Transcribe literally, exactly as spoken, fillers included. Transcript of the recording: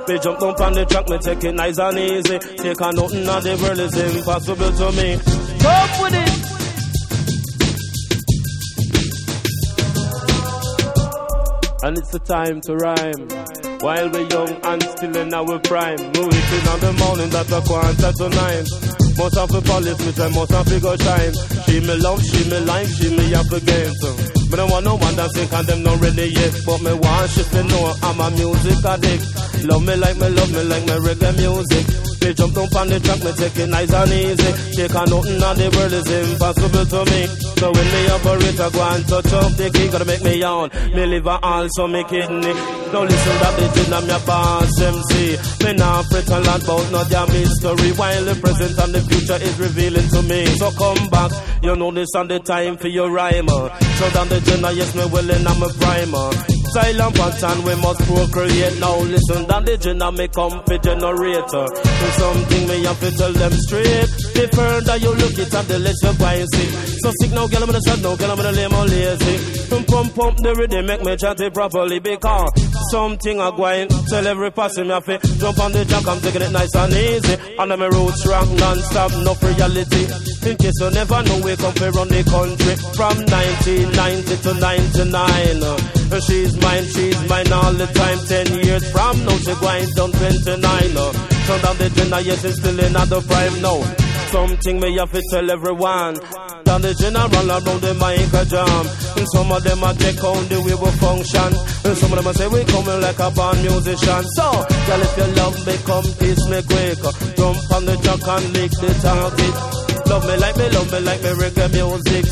Me jump down on the track, me take it nice and easy. Take on nothing of the world is impossible to me. Come with it. And it's the time to rhyme. While we're young and still in our prime. Move it on the morning that a quarter to nine. Most of the police, me try most of the go shine. She me love, she me life, she me have the game. So me don't want no one that say and them not ready yet. But me want she to know I'm a music addict. Love me like me, love me like me reggae music. Me jump down on the track, me take it nice and easy. Take on nothing of the world is impossible to me. So when me operate, I go and touch up the key. Gotta make me yawn. Me liver also me kidney. Don't listen that they did I'm your boss M C. Me now pretend land about not your mystery. While the present and the future is revealing to me. So come back, you know this and the time for your rhymer. So down the journey, yes me willing, I'm a primer. Silent pattern, we must procreate. Now listen, that the gender me come for generator. Do something me have to tell them straight. The further you look it at the less you buy see. So sick now, girl I'm gonna shut now, girl I'm gonna lay more lazy. Pump pump pump the rhythm make me chant it properly. Because something I going, tell every person me have to jump on the jack, I'm taking it nice and easy. Under my roots rock non-stop, no reality. In case you never know, we come from run the country. From nineteen ninety to ninety-nine. And she's mine, she's mine all the time. Ten years from now, she going down twenty-nine. Uh. Turn down the gender, yes, she's still in at the prime now. Something me have to tell everyone. Down the general around the mic a jam. And some of them a check on the way we function. And some of them a say we coming like a band musician. So, girl, if you love me, come kiss me quick. Jump on the jack and lick the target. Love me like me, love me like me reggae music.